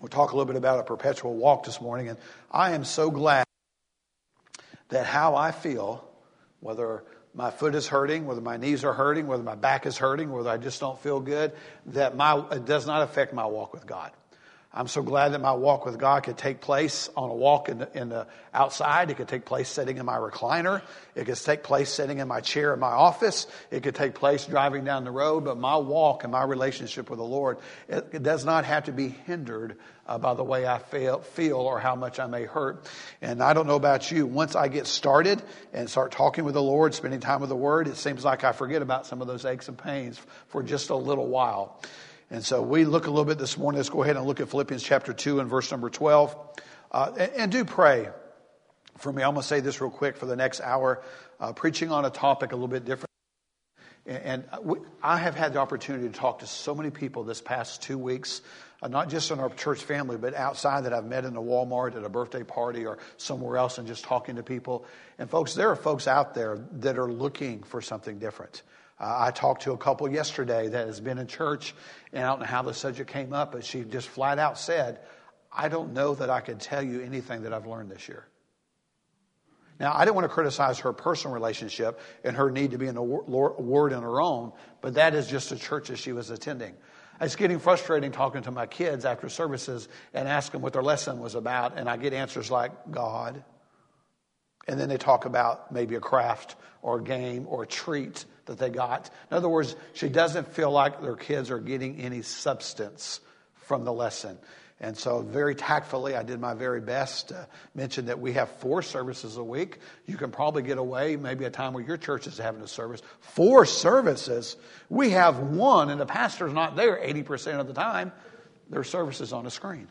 We'll talk a little bit about a perpetual walk this morning. And I am so glad that how I feel, whether my foot is hurting, whether my knees are hurting, whether my back is hurting, whether I just don't feel good, that it does not affect my walk with God. I'm so glad that my walk with God could take place on a walk in the outside. It could take place sitting in my recliner. It could take place sitting in my chair in my office. It could take place driving down the road. But my walk and my relationship with the Lord, it does not have to be hindered by the way I feel or how much I may hurt. And I don't know about you. Once I get started and start talking with the Lord, spending time with the Word, it seems like I forget about some of those aches and pains for just a little while. And so we look a little bit this morning. Let's go ahead and look at Philippians chapter 2 and verse number 12. And do pray for me. I'm going to say this real quick for the next hour, preaching on a topic a little bit different. And I have had the opportunity to talk to so many people this past 2 weeks, not just in our church family, but outside that I've met in a Walmart at a birthday party or somewhere else and just talking to people. And folks, there are folks out there that are looking for something different. I talked to a couple yesterday that has been in church, and I don't know how the subject came up, but she just flat out said, I don't know that I could tell you anything that I've learned this year. Now, I didn't want to criticize her personal relationship and her need to be in the Word on her own, but that is just a church that she was attending. It's getting frustrating talking to my kids after services and ask them what their lesson was about, and I get answers like, God. And then they talk about maybe a craft or a game or a treat that they got. In other words, she doesn't feel like their kids are getting any substance from the lesson. And so very tactfully, I did my very best to mention that we have 4 services a week. You can probably get away, maybe a time where your church is having a service. 4 services. We have 1, and the pastor's not there 80% of the time. Their service is on a screen.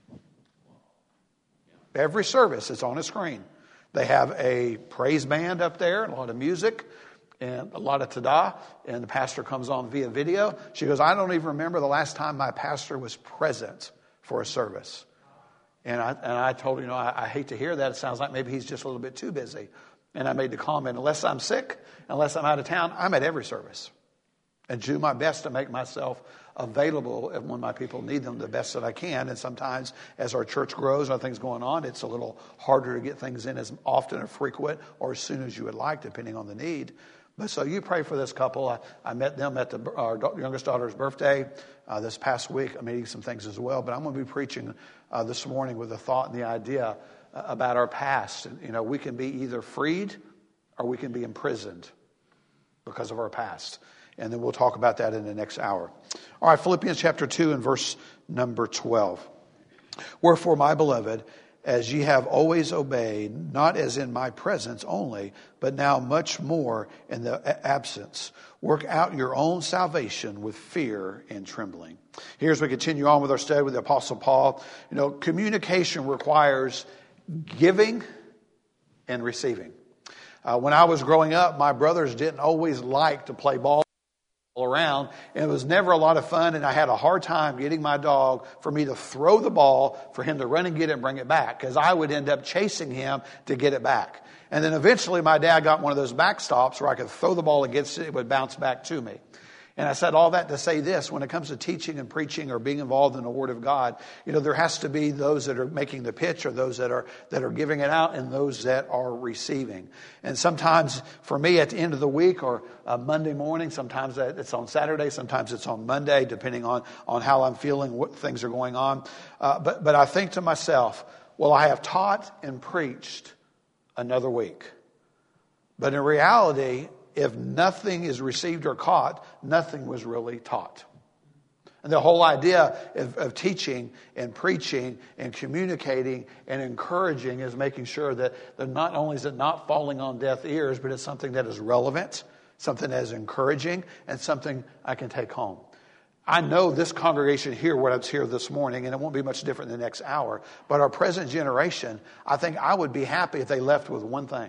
Every service is on a screen. They have a praise band up there, and a lot of music, and a lot of tada, and the pastor comes on via video. She goes, I don't even remember the last time my pastor was present for a service. And I told her, I hate to hear that. It sounds like maybe he's just a little bit too busy. And I made the comment, unless I'm sick, unless I'm out of town, I'm at every service. And do my best to make myself available when my people need them the best that I can. And sometimes as our church grows and other things going on, it's a little harder to get things in as often or frequent or as soon as you would like, depending on the need. But so you pray for this couple. I met them at our youngest daughter's birthday this past week. I'm eating some things as well. But I'm going to be preaching this morning with the thought and the idea about our past. And, we can be either freed or we can be imprisoned because of our past. And then we'll talk about that in the next hour. All right, Philippians chapter 2 and verse number 12. Wherefore, my beloved, as ye have always obeyed, not as in my presence only, but now much more in the absence, work out your own salvation with fear and trembling. Here as we continue on with our study with the Apostle Paul, communication requires giving and receiving. When I was growing up, my brothers didn't always like to play ball around, and it was never a lot of fun, and I had a hard time getting my dog for me to throw the ball for him to run and get it and bring it back, because I would end up chasing him to get it back. And then eventually my dad got one of those backstops where I could throw the ball against it, it would bounce back to me. And I said all that to say this: when it comes to teaching and preaching or being involved in the Word of God, there has to be those that are making the pitch, or those that are giving it out, and those that are receiving. And sometimes for me at the end of the week or Monday morning, sometimes it's on Saturday, sometimes it's on Monday, depending on how I'm feeling, what things are going on. But I think to myself, well, I have taught and preached another week. But in reality, if nothing is received or caught, nothing was really taught. And the whole idea of teaching and preaching and communicating and encouraging is making sure that not only is it not falling on deaf ears, but it's something that is relevant, something that is encouraging, and something I can take home. I know this congregation here, what's here this morning, and it won't be much different in the next hour, but our present generation, I think I would be happy if they left with one thing.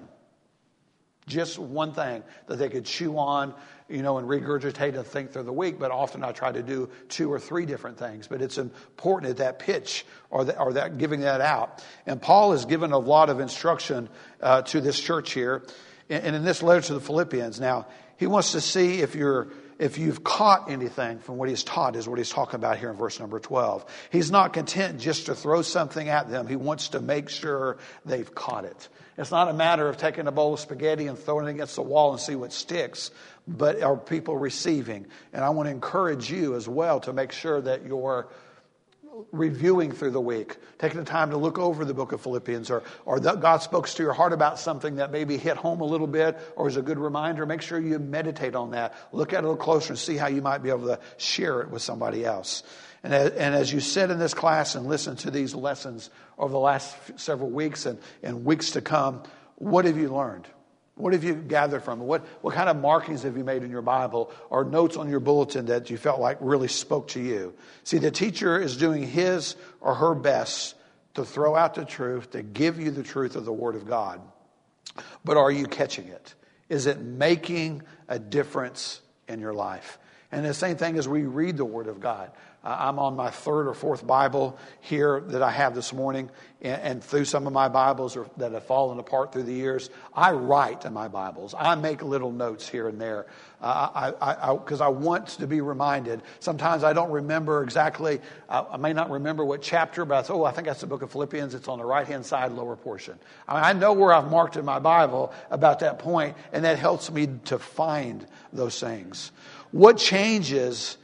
Just one thing that they could chew on, and regurgitate and think through the week. But often I try to do 2 or 3 different things. But it's important at that pitch or that giving that out. And Paul has given a lot of instruction to this church here. And in this letter to the Philippians, now he wants to see if you're if you've caught anything from what he's taught, is what he's talking about here in verse number 12. He's not content just to throw something at them. He wants to make sure they've caught it. It's not a matter of taking a bowl of spaghetti and throwing it against the wall and see what sticks, but are people receiving? And I want to encourage you as well to make sure that you're reviewing through the week, taking the time to look over the book of Philippians, or that God spoke to your heart about something that maybe hit home a little bit or is a good reminder. Make sure you meditate on that. Look at it a little closer and see how you might be able to share it with somebody else. And as you sit in this class and listen to these lessons over the last several weeks and weeks to come, what have you learned? What have you gathered from it? What kind of markings have you made in your Bible or notes on your bulletin that you felt like really spoke to you? See, the teacher is doing his or her best to throw out the truth, to give you the truth of the Word of God. But are you catching it? Is it making a difference in your life? And the same thing as we read the Word of God. I'm on my third or fourth Bible here that I have this morning. And through some of my Bibles that have fallen apart through the years, I write in my Bibles. I make little notes here and there because I want to be reminded. Sometimes I don't remember exactly. I may not remember what chapter, but I think that's the book of Philippians. It's on the right-hand side, lower portion. I know where I've marked in my Bible about that point, and that helps me to find those things. What changes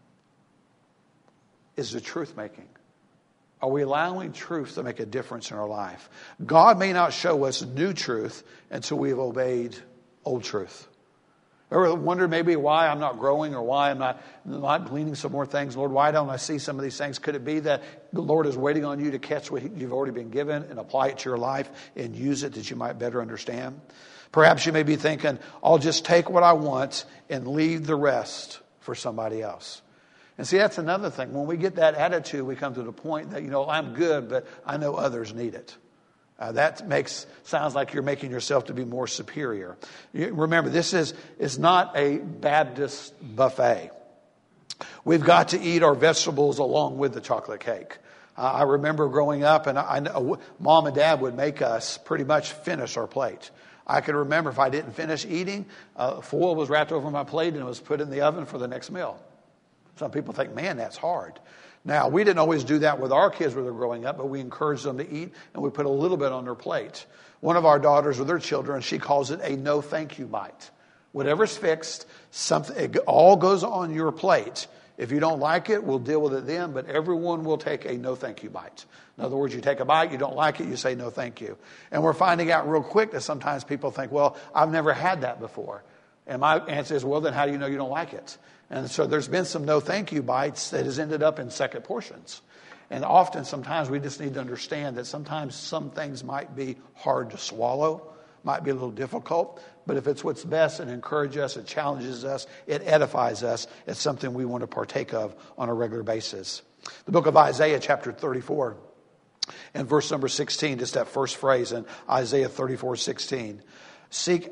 is the truth making. Are we allowing truth to make a difference in our life? God may not show us new truth until we've obeyed old truth. Ever wonder maybe why I'm not growing or why I'm not gleaning some more things? Lord, why don't I see some of these things? Could it be that the Lord is waiting on you to catch what you've already been given and apply it to your life and use it that you might better understand? Perhaps you may be thinking, I'll just take what I want and leave the rest for somebody else. And see, that's another thing. When we get that attitude, we come to the point that, I'm good, but I know others need it. That sounds like you're making yourself to be more superior. Remember, this is not a Baptist buffet. We've got to eat our vegetables along with the chocolate cake. I remember growing up, and I know Mom and Dad would make us pretty much finish our plate. I could remember if I didn't finish eating, foil was wrapped over my plate and it was put in the oven for the next meal. Some people think, man, that's hard. Now, we didn't always do that with our kids when they were growing up, but we encouraged them to eat, and we put a little bit on their plate. One of our daughters with her children, she calls it a no thank you bite. Whatever's fixed, it all goes on your plate. If you don't like it, we'll deal with it then, but everyone will take a no thank you bite. In other words, you take a bite, you don't like it, you say no thank you. And we're finding out real quick that sometimes people think, well, I've never had that before. And my answer is, well, then how do you know you don't like it? And so there's been some no thank you bites that has ended up in second portions. And often, sometimes we just need to understand that sometimes some things might be hard to swallow, might be a little difficult. But if it's what's best and encourages us, it challenges us, it edifies us, it's something we want to partake of on a regular basis. The book of Isaiah chapter 34 and verse number 16, just that first phrase in Isaiah 34:16. Seek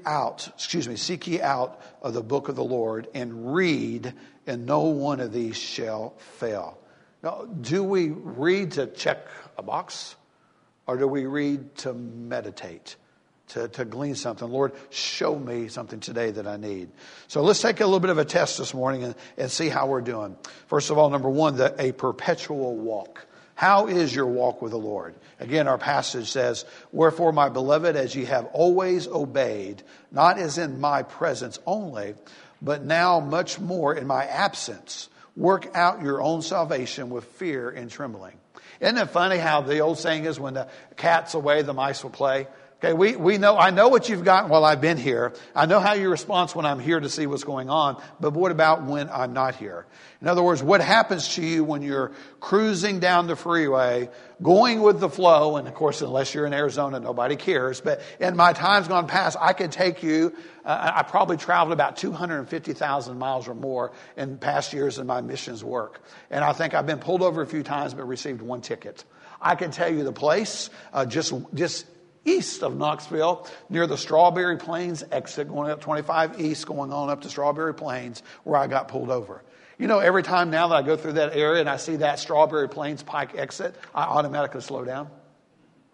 ye out of the book of the Lord and read, and no one of these shall fail. Now, do we read to check a box, or do we read to meditate, to glean something? Lord, show me something today that I need. So let's take a little bit of a test this morning and see how we're doing. First of all, number one, a perpetual walk. How is your walk with the Lord? Again, our passage says, wherefore, my beloved, as ye have always obeyed, not as in my presence only, but now much more in my absence, work out your own salvation with fear and trembling. Isn't it funny how the old saying is, when the cat's away, the mice will play? Okay, we know, I know what you've gotten while I've been here. I know how you respond when I'm here to see what's going on. But what about when I'm not here? In other words, what happens to you when you're cruising down the freeway, going with the flow? And of course, unless you're in Arizona, nobody cares. But in my times gone past, I could take you. I probably traveled about 250,000 miles or more in past years in my missions work. And I think I've been pulled over a few times, but received one ticket. I can tell you the place, just east of Knoxville, near the Strawberry Plains exit, going up 25 east, going on up to Strawberry Plains, where I got pulled over. You know, every time now that I go through that area and I see that Strawberry Plains Pike exit, I automatically slow down.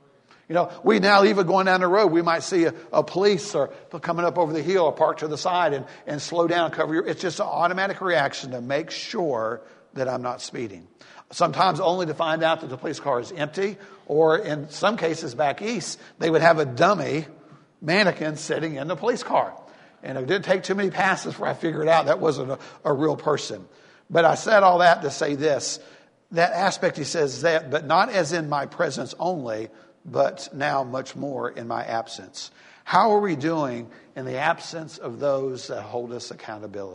You know, we now even going down the road, we might see a police or coming up over the hill or park to the side and slow down, cover your. It's just an automatic reaction to make sure that I'm not speeding. Sometimes only to find out that the police car is empty, or in some cases back east, they would have a dummy mannequin sitting in the police car. And it didn't take too many passes before I figured out that wasn't a real person. But I said all that to say this. That aspect, he says that, but not as in my presence only, but now much more in my absence. How are we doing in the absence of those that hold us accountable?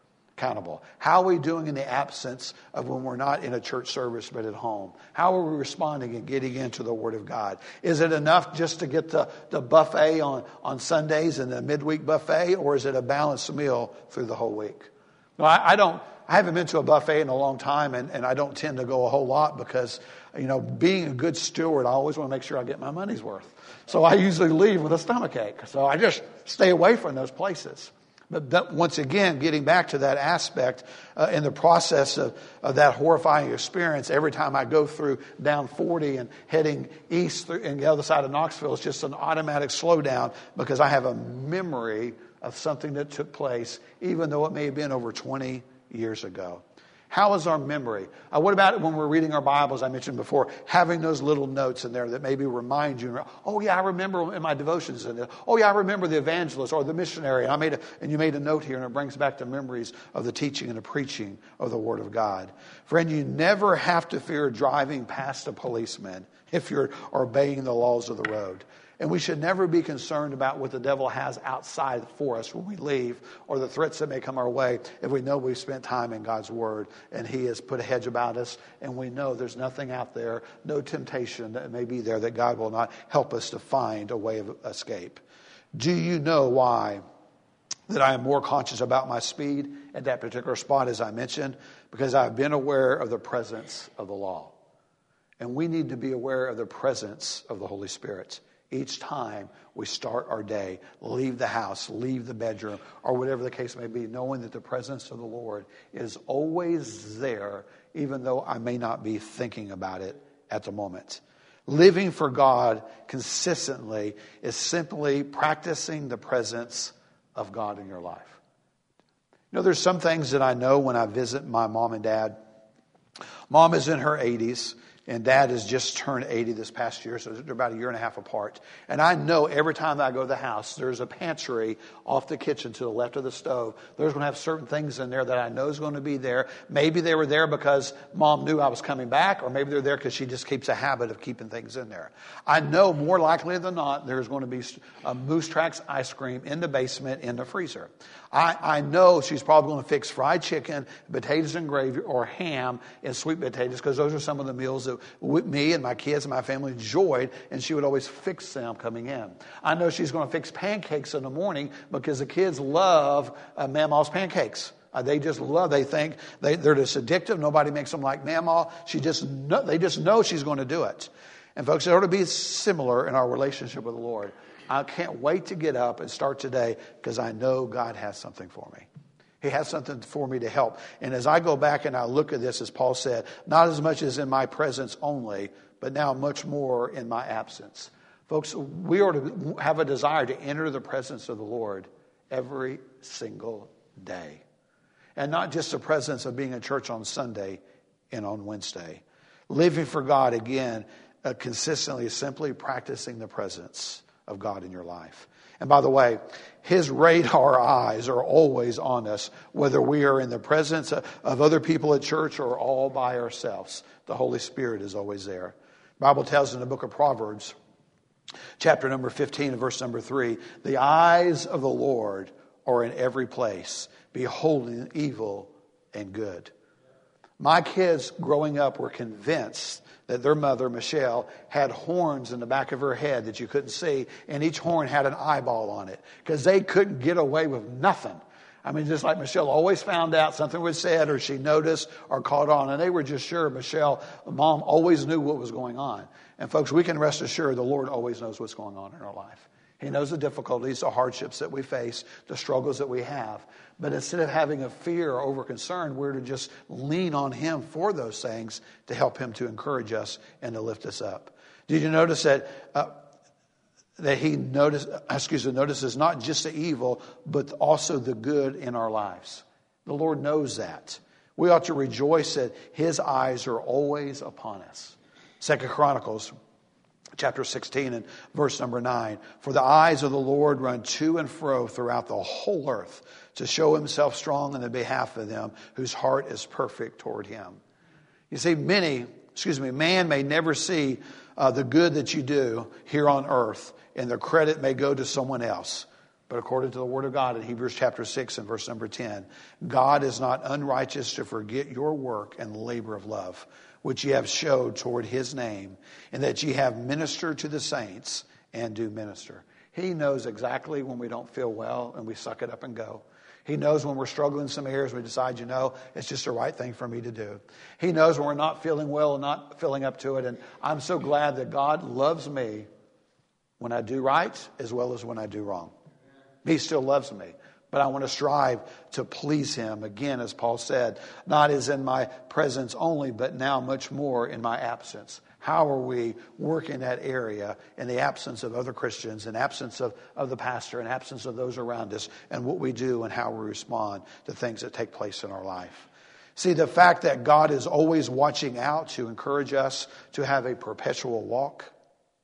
How are we doing in the absence of when we're not in a church service but at home? How are we responding and getting into the Word of God? Is it enough just to get the buffet on Sundays and the midweek buffet, or is it a balanced meal through the whole week? No, I haven't been to a buffet in a long time, and I don't tend to go a whole lot because, you know, being a good steward, I always want to make sure I get my money's worth. So I usually leave with a stomachache. So I just stay away from those places. But once again, getting back to that aspect, in the process of that horrifying experience, every time I go through down 40 and heading east and the other side of Knoxville, it's just an automatic slowdown because I have a memory of something that took place, even though it may have been over 20 years ago. How is our memory? What about when we're reading our Bibles, I mentioned before, having those little notes in there that maybe remind you, oh yeah, I remember in my devotions, and oh yeah, I remember the evangelist or the missionary, and you made a note here, and it brings back the memories of the teaching and the preaching of the Word of God. Friend, you never have to fear driving past a policeman if you're obeying the laws of the road. And we should never be concerned about what the devil has outside for us when we leave, or the threats that may come our way, if we know we've spent time in God's Word and He has put a hedge about us, and we know there's nothing out there, no temptation that may be there that God will not help us to find a way of escape. Do you know why that I am more conscious about my speed at that particular spot, as I mentioned? Because I've been aware of the presence of the law. And we need to be aware of the presence of the Holy Spirit each time we start our day, leave the house, leave the bedroom, or whatever the case may be, knowing that the presence of the Lord is always there, even though I may not be thinking about it at the moment. Living for God consistently is simply practicing the presence of God in your life. You know, there's some things that I know when I visit my mom and dad. Mom is in her 80s. And Dad has just turned 80 this past year, so they're about a year and a half apart. And I know every time I go to the house, there's a pantry off the kitchen to the left of the stove. There's going to have certain things in there that I know is going to be there. Maybe they were there because Mom knew I was coming back, or maybe they're there because she just keeps a habit of keeping things in there. I know more likely than not there's going to be a Moose Tracks ice cream in the basement in the freezer. I know she's probably going to fix fried chicken, potatoes and gravy, or ham and sweet potatoes, because those are some of the meals that me and my kids and my family enjoyed, and she would always fix them coming in. I know she's going to fix pancakes in the morning because the kids love Mama's pancakes. They just love. They think they're just addictive. Nobody makes them like Mama. They just know she's going to do it. And folks, it ought to be similar in our relationship with the Lord. I can't wait to get up and start today because I know God has something for me. He has something for me to help. And as I go back and I look at this, as Paul said, not as much as in my presence only, but now much more in my absence. Folks, we ought to have a desire to enter the presence of the Lord every single day. And not just the presence of being in church on Sunday and on Wednesday. Living for God, again, consistently is simply practicing the presence of God in your life. And by the way, His radar eyes are always on us, whether we are in the presence of other people at church or all by ourselves. The Holy Spirit is always there. The Bible tells in the book of Proverbs, chapter number 15 and verse number 3, the eyes of the Lord are in every place, beholding evil and good. My kids growing up were convinced that their mother, Michelle, had horns in the back of her head that you couldn't see, and each horn had an eyeball on it, because they couldn't get away with nothing. I mean, just like Michelle always found out something was said or she noticed or caught on, and they were just sure Mom always knew what was going on. And folks, we can rest assured the Lord always knows what's going on in our life. He knows the difficulties, the hardships that we face, the struggles that we have. But instead of having a fear or over concern, we're to just lean on Him for those things to help Him to encourage us and to lift us up. Did you notice that he notices not just the evil, but also the good in our lives? The Lord knows that. We ought to rejoice that his eyes are always upon us. 2 Chronicles chapter 16 and verse number 9. For the eyes of the Lord run to and fro throughout the whole earth to show himself strong in the behalf of them whose heart is perfect toward him. You see, man may never see the good that you do here on earth, and the credit may go to someone else. But according to the Word of God in Hebrews chapter 6 and verse number 10, God is not unrighteous to forget your work and labor of love, which ye have showed toward his name, and that ye have ministered to the saints and do minister. He knows exactly when we don't feel well and we suck it up and go. He knows when we're struggling in some areas, we decide, it's just the right thing for me to do. He knows when we're not feeling well and not feeling up to it. And I'm so glad that God loves me when I do right as well as when I do wrong. He still loves me. But I want to strive to please him. Again, as Paul said, not as in my presence only, but now much more in my absence. How are we working that area in the absence of other Christians, in absence of the pastor, in absence of those around us, and what we do and how we respond to things that take place in our life? See, the fact that God is always watching out to encourage us to have a perpetual walk,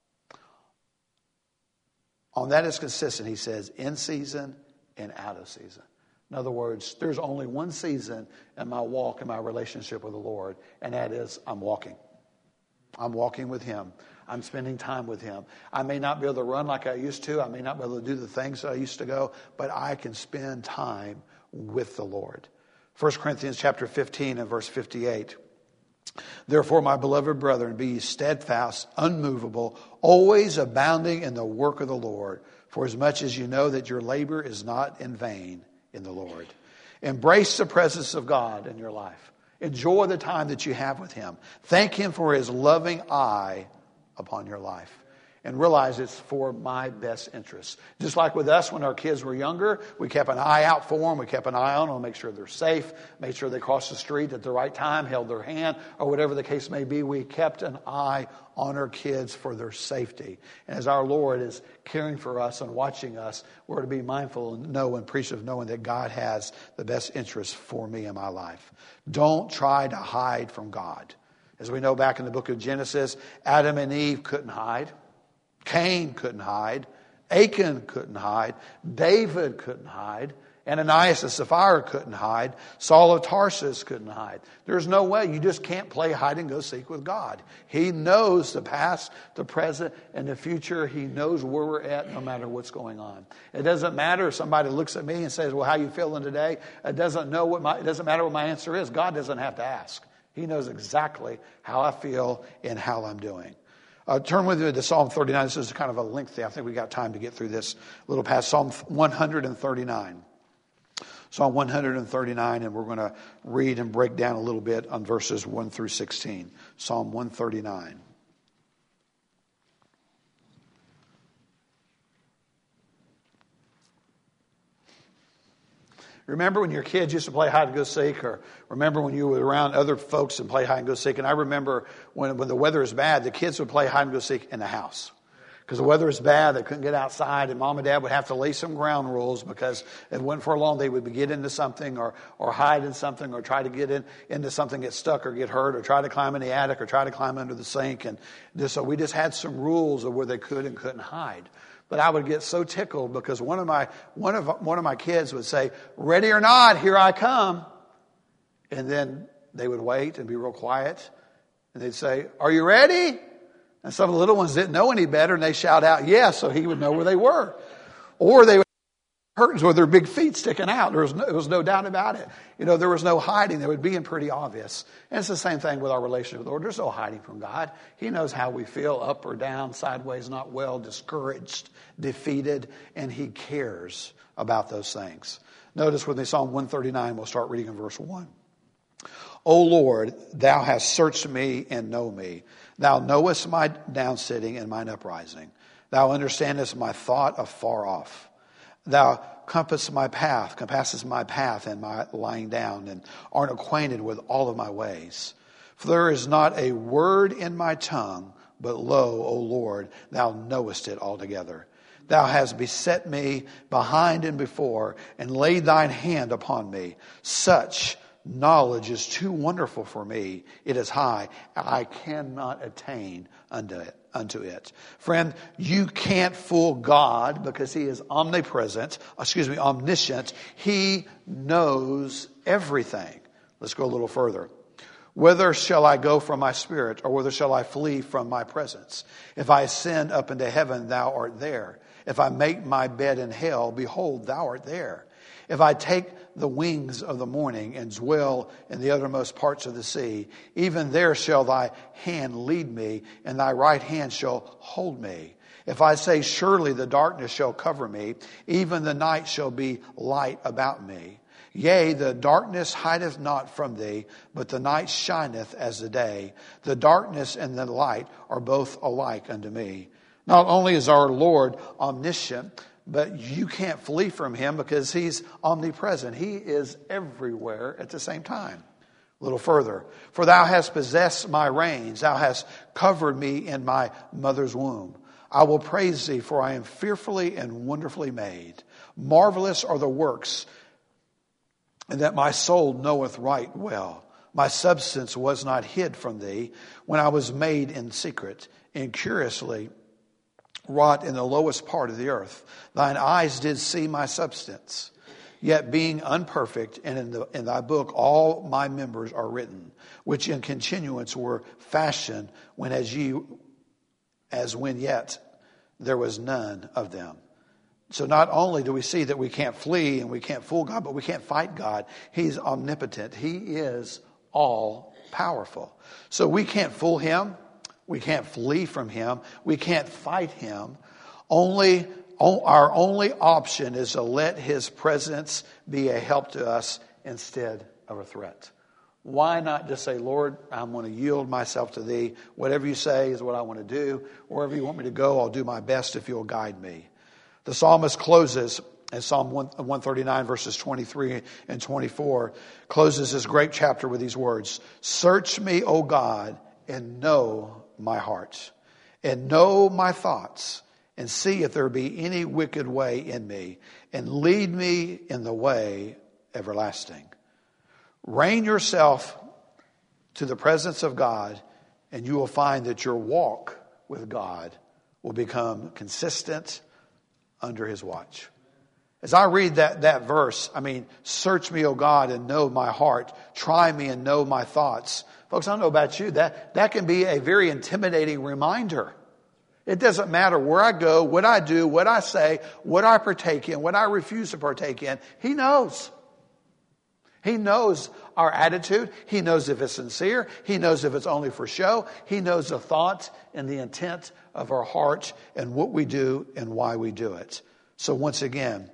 on that is consistent, he says, in season and out of season. In other words, there's only one season in my walk, in my relationship with the Lord, and that is I'm walking. I'm walking with him. I'm spending time with him. I may not be able to run like I used to. I may not be able to do the things that I used to go, but I can spend time with the Lord. 1 Corinthians chapter 15 and verse 58. Therefore, my beloved brethren, be ye steadfast, unmovable, always abounding in the work of the Lord, for as much as you know that your labor is not in vain in the Lord. Embrace the presence of God in your life. Enjoy the time that you have with him. Thank him for his loving eye upon your life. And realize it's for my best interest. Just like with us when our kids were younger, we kept an eye out for them. We kept an eye on them, make sure they're safe, made sure they crossed the street at the right time, held their hand, or whatever the case may be. We kept an eye on our kids for their safety. And as our Lord is caring for us and watching us, we're to be mindful and know and appreciative of knowing that God has the best interest for me in my life. Don't try to hide from God. As we know back in the book of Genesis, Adam and Eve couldn't hide. Cain couldn't hide. Achan couldn't hide. David couldn't hide. Ananias and Sapphira couldn't hide. Saul of Tarsus couldn't hide. There's no way. You just can't play hide and go seek with God. He knows the past, the present, and the future. He knows where we're at no matter what's going on. It doesn't matter if somebody looks at me and says, well, how you feeling today? It doesn't matter what my answer is. God doesn't have to ask. He knows exactly how I feel and how I'm doing. Turn with me to Psalm 39. This is kind of a lengthy. I think we got time to get through this little past. Psalm 139. Psalm 139, and we're going to read and break down a little bit on verses 1 through 16. Psalm 139. Remember when your kids used to play hide and go seek, or remember when you were around other folks and play hide and go seek? And I remember when the weather is bad, the kids would play hide and go seek in the house. Because the weather was bad, they couldn't get outside, and mom and dad would have to lay some ground rules, because if it went for long, they would get into something or hide in something, or try to get into something, get stuck or get hurt, or try to climb in the attic, or try to climb under the sink. And so we just had some rules of where they could and couldn't hide. But I would get so tickled because one of my kids would say, "Ready or not, here I come." And then they would wait and be real quiet. And they'd say, "Are you ready?" And some of the little ones didn't know any better, and they shout out, "Yes," so he would know where they were. Or they would have curtains with their big feet sticking out. There was no doubt about it. There was no hiding. They would be pretty obvious. And it's the same thing with our relationship with the Lord. There's no hiding from God. He knows how we feel, up or down, sideways, not well, discouraged, defeated, and he cares about those things. Notice with me, Psalm 139, we'll start reading in verse 1. O Lord, thou hast searched me and know me. Thou knowest my downsitting and mine uprising. Thou understandest my thought afar off. Thou compassest my path and my lying down, and art acquainted with all of my ways. For there is not a word in my tongue But lo, O Lord, thou knowest it altogether. Thou hast beset me behind and before, and laid thine hand upon me. Such knowledge is too wonderful for me. It is high. I cannot attain unto it. Friend, you can't fool God because he is omniscient. He knows everything. Let's go a little further. Whither shall I go from my spirit, or whither shall I flee from my presence? If I ascend up into heaven, thou art there. If I make my bed in hell, behold, thou art there. If I take the wings of the morning and dwell in the uttermost parts of the sea, even there shall thy hand lead me, and thy right hand shall hold me. If I say, surely the darkness shall cover me, even the night shall be light about me. Yea, the darkness hideth not from thee, but the night shineth as the day. The darkness and the light are both alike unto me. Not only is our Lord omniscient, but you can't flee from him because he's omnipresent. He is everywhere at the same time. A little further. For thou hast possessed my reins. Thou hast covered me in my mother's womb. I will praise thee, for I am fearfully and wonderfully made. Marvelous are the works, and that my soul knoweth right well. My substance was not hid from thee when I was made in secret, and curiously wrought in the lowest part of the earth. Thine eyes did see my substance. Yet being unperfect, and in thy book all my members are written, which in continuance were fashioned as when yet there was none of them. So not only do we see that we can't flee and we can't fool God, but we can't fight God. He's omnipotent. He is all powerful. So we can't fool him. We can't flee from him. We can't fight him. Our only option is to let his presence be a help to us instead of a threat. Why not just say, Lord, I'm going to yield myself to thee. Whatever you say is what I want to do. Wherever you want me to go, I'll do my best if you'll guide me. The psalmist closes in Psalm 139 verses 23 and 24, closes this great chapter with these words. Search me, O God, and know my heart, and know my thoughts, and see if there be any wicked way in me, and lead me in the way everlasting. Rein yourself to the presence of God, and you will find that your walk with God will become consistent under his watch. As I read that verse, search me, O God, and know my heart. Try me and know my thoughts. Folks, I don't know about you. That can be a very intimidating reminder. It doesn't matter where I go, what I do, what I say, what I partake in, what I refuse to partake in. He knows. He knows our attitude. He knows if it's sincere. He knows if it's only for show. He knows the thoughts and the intent of our heart and what we do and why we do it. So once again,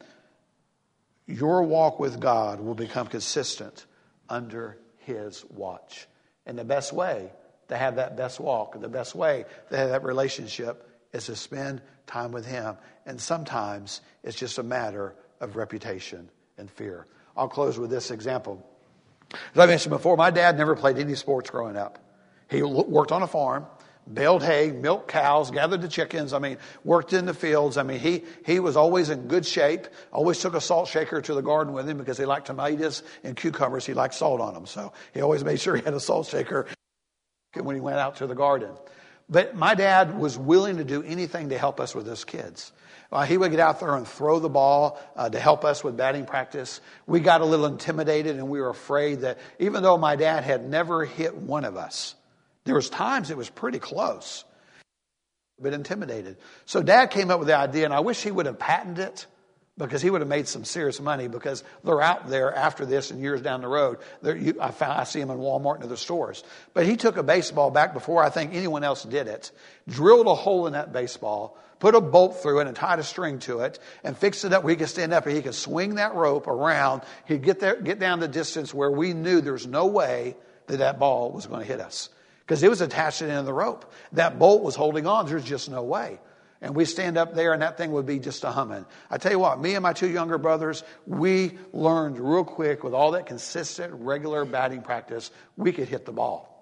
your walk with God will become consistent under his watch. And the best way to have that best walk, the best way to have that relationship is to spend time with him. And sometimes it's just a matter of reputation and fear. I'll close with this example. As I mentioned before, my dad never played any sports growing up. He worked on a farm, baled hay, milked cows, gathered the chickens. Worked in the fields. He was always in good shape. Always took a salt shaker to the garden with him because he liked tomatoes and cucumbers. He liked salt on them. So he always made sure he had a salt shaker when he went out to the garden. But my dad was willing to do anything to help us with his kids. He would get out there and throw the ball to help us with batting practice. We got a little intimidated and we were afraid that even though my dad had never hit one of us, there was times it was pretty close, but intimidated. So Dad came up with the idea, and I wish he would have patented it because he would have made some serious money because they're out there after this and years down the road. I see them in Walmart and other stores. But he took a baseball bat before I think anyone else did it, drilled a hole in that baseball, put a bolt through it and tied a string to it and fixed it up where he could stand up and he could swing that rope around. He'd get down the distance where we knew there's no way that ball was going to hit us. Because it was attached to the end of the rope. That bolt was holding on. There's just no way. And we stand up there and that thing would be just a humming. I tell you what, me and my two younger brothers, we learned real quick with all that consistent, regular batting practice, we could hit the ball.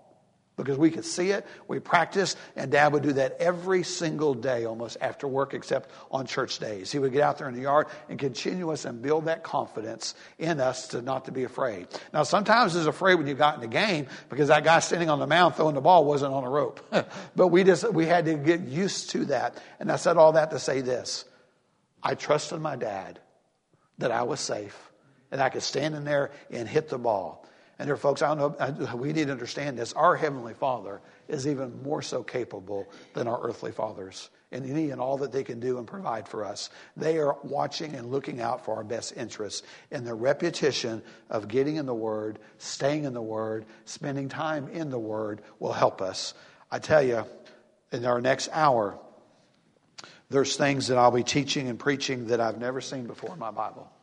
Because we could see it, we practiced, and Dad would do that every single day almost after work except on church days. He would get out there in the yard and continue us and build that confidence in us to not to be afraid. Now sometimes it's afraid when you got in the game because that guy standing on the mound throwing the ball wasn't on a rope. But we had to get used to that. And I said all that to say this. I trusted my dad that I was safe and I could stand in there and hit the ball. And there, folks, I don't know, we need to understand this. Our Heavenly Father is even more so capable than our earthly fathers in any and all that they can do and provide for us. They are watching and looking out for our best interests. And the repetition of getting in the Word, staying in the Word, spending time in the Word will help us. I tell you, in our next hour, there's things that I'll be teaching and preaching that I've never seen before in my Bible.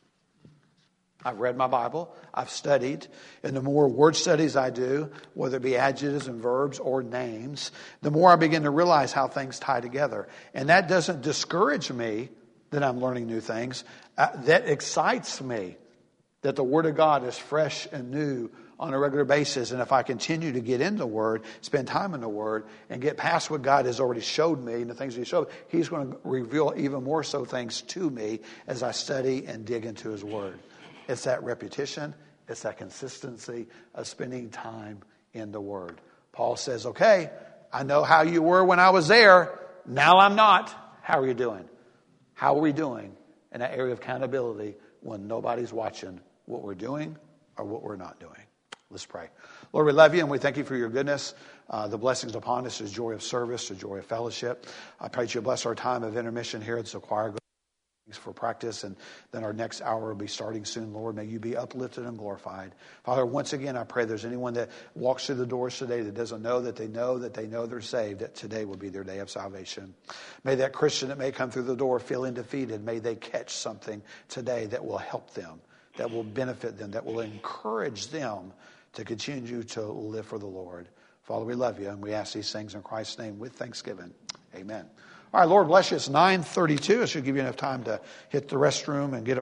I've read my Bible, I've studied, and the more word studies I do, whether it be adjectives and verbs or names, the more I begin to realize how things tie together. And that doesn't discourage me that I'm learning new things. That excites me that the Word of God is fresh and new on a regular basis. And if I continue to get in the Word, spend time in the Word, and get past what God has already showed me and the things He showed, He's going to reveal even more so things to me as I study and dig into His Word. It's that repetition. It's that consistency of spending time in the Word. Paul says, okay, I know how you were when I was there. Now I'm not. How are you doing? How are we doing in that area of accountability when nobody's watching what we're doing or what we're not doing? Let's pray. Lord, we love you and we thank you for your goodness. The blessings upon us is joy of service, the joy of fellowship. I pray that you bless our time of intermission here at the choir for practice, and then our next hour will be starting soon. Lord, may you be uplifted and glorified. Father, once again, I pray there's anyone that walks through the doors today that doesn't know that they know they're saved, that today will be their day of salvation. May that Christian that may come through the door feeling defeated, may they catch something today that will help them, that will benefit them, that will encourage them to continue to live for the Lord. Father, we love you, and we ask these things in Christ's name with thanksgiving. Amen. All right, Lord bless you. It's 9:32. It should give you enough time to hit the restroom and get